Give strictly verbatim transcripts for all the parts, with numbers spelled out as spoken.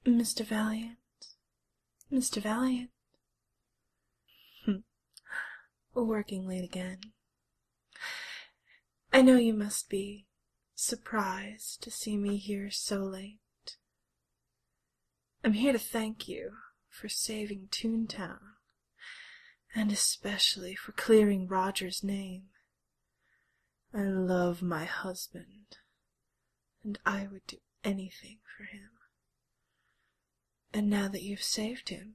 Mister Valiant, Mister Valiant. Working late again. I know you must be surprised to see me here so late. I'm here to thank you for saving Toontown, and especially for clearing Roger's name. I love my husband, and I would do anything for him. And now that you've saved him,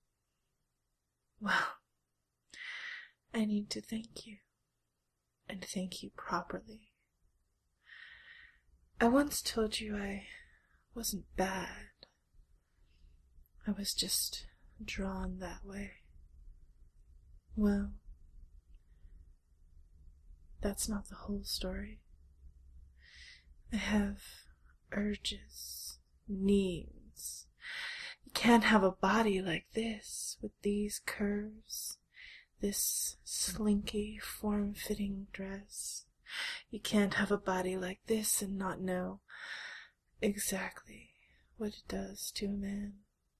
well, I need to thank you, and thank you properly. I once told you I wasn't bad. I was just drawn that way. Well, that's not the whole story. I have urges, needs. You can't have a body like this, with these curves, this slinky, form-fitting dress. You can't have a body like this and not know exactly what it does to a man.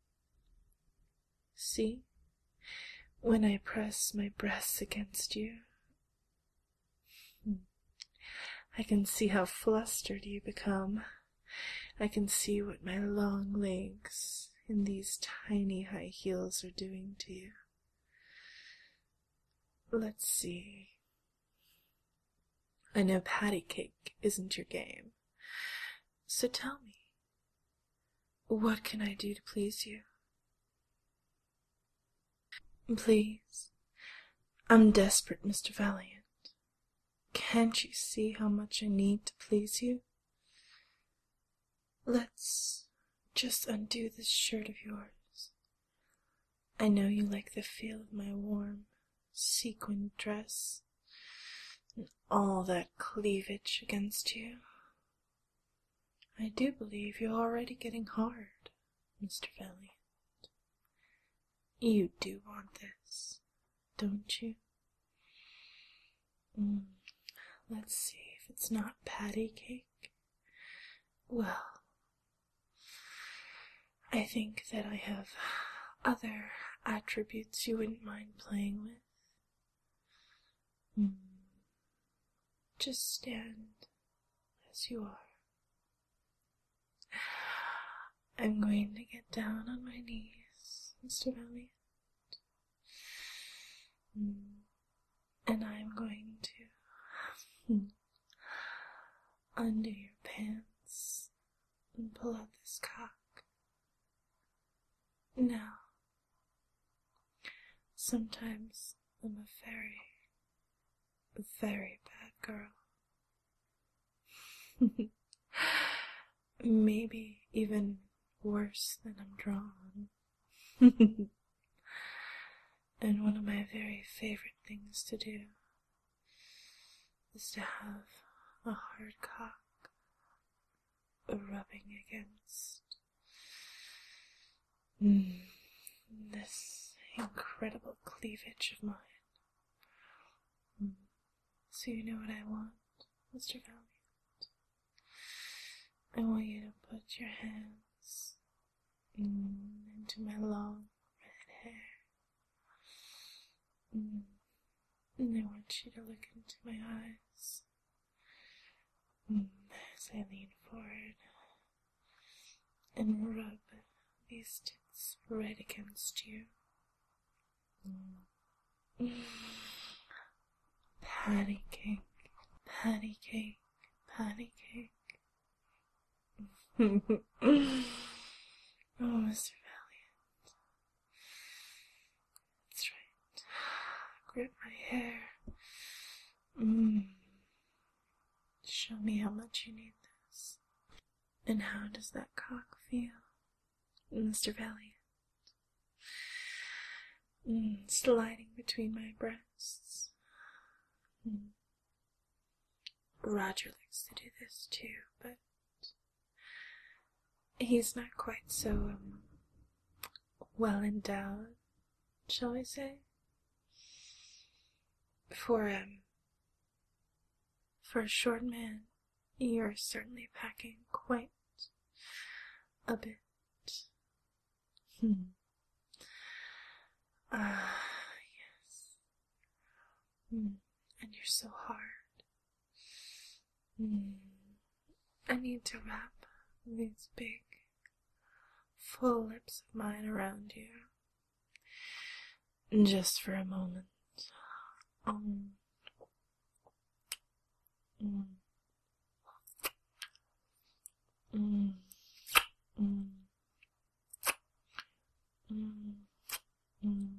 See? When I press my breasts against you, I can see how flustered you become. I can see what my long legs in these tiny high heels are doing to you. Let's see. I know patty cake isn't your game. So tell me, what can I do to please you? Please, I'm desperate, Mister Valiant. Can't you see how much I need to please you? Let's just undo this shirt of yours. I know you like the feel of my warm, sequined dress, and all that cleavage against you. I do believe you're already getting hard, Mister Valiant. You do want this, don't you? Mm, let's see if it's not patty cake. Well, I think that I have other attributes you wouldn't mind playing with. Mm. Just stand as you are. I'm going to get down on my knees, Mister Valiant. Mm. And I'm going to mm, undo your pants and pull out this cock. Now, sometimes I'm a very, very bad girl. Maybe even worse than I'm drawn. And one of my very favorite things to do is to have a hard cock rubbing against mm, this incredible cleavage of mine. Mm. So you know what I want, Mister Valiant? I want you to put your hands mm, into my long red hair. Mm. And I want you to look into my eyes mm, as I lean forward and rub these tits right against you. Mm. Patty cake, patty cake, patty cake. Oh, Mister Valiant. That's right. Grip my hair. Mm. Show me how much you need this. And how does that cock feel, Mister Valiant? Mm. Sliding between my breasts. Mm. Roger likes to do this too, but he's not quite so um, well endowed, shall we say? For um, for a short man, you're certainly packing quite a bit Hmm. Ah, yes. Mm. And you're so hard. Mm. I need to wrap these big, full lips of mine around you. Just for a moment. Um. Mm. Mm. Mm. Mm. Mm.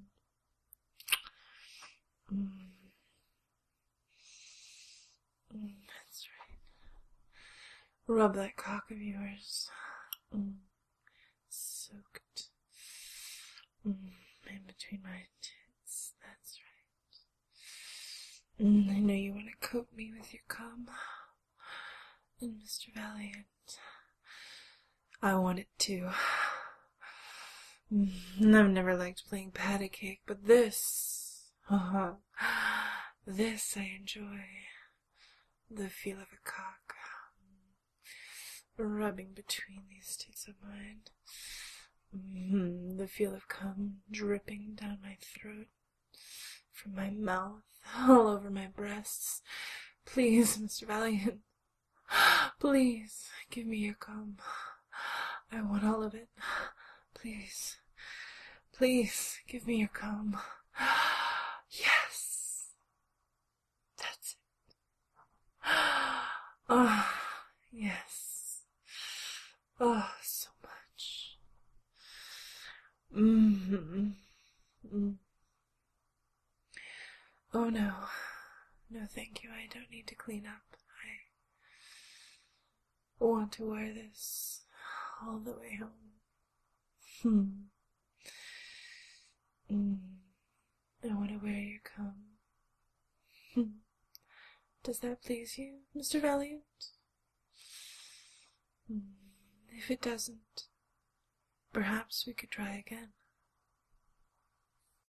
Mm. Mm. That's right. Rub that cock of yours. Mm. Soaked. Mm. In between my tits. That's right. Mm. I know you want to coat me with your cum. And Mister Valiant, I want it too. Mm. I've never liked playing patty cake, but this, uh-huh, this I enjoy. The feel of a cock rubbing between these tits of mine. Mm, the feel of cum dripping down my throat, from my mouth, all over my breasts. Please, Mister Valiant, please, give me your cum. I want all of it. Please, please, give me your cum. Yes, that's it. Oh, yes. Oh, so much. Mm-hmm. Mm. Oh no, no thank you, I don't need to clean up. I want to wear this all the way home. Hmm. Mm. I want to wear your cum. Hmm. Does that please you, Mister Valiant? Hmm. If it doesn't, perhaps we could try again.